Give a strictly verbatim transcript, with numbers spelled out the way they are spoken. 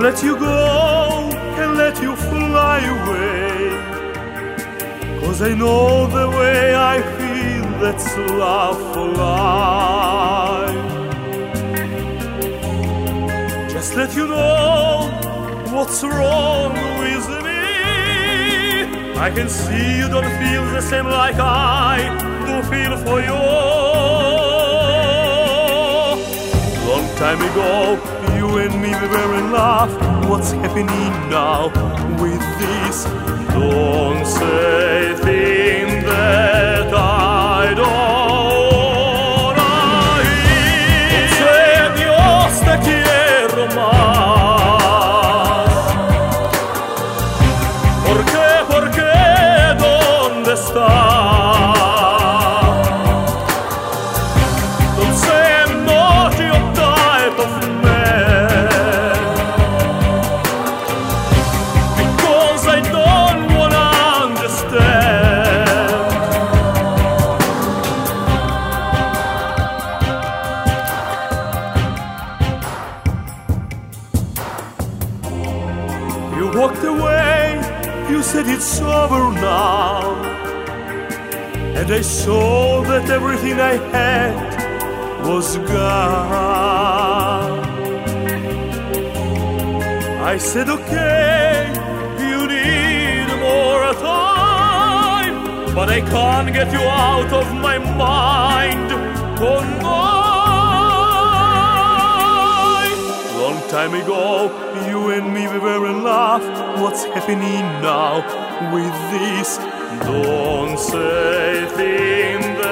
let you go and let you fly away, 'cause I know the way I feel, that's love for life. Just let you know what's wrong with me. I can see you don't feel the same like I do feel for you. Long time ago, you and me we were in love. What's happening now with this? Don't say things that I don't hear. Don't say adios, te quiero más. ¿Por qué, por qué, dónde estás? Don't say I'm not your type of man, because I don't wanna understand. You walked away, you said it's over now, and I saw that everything I had was gone. I said, okay, you need more time, but I can't get you out of my mind. Oh no! Long time ago, you and me we were in love. What's happening now with this? Don't say things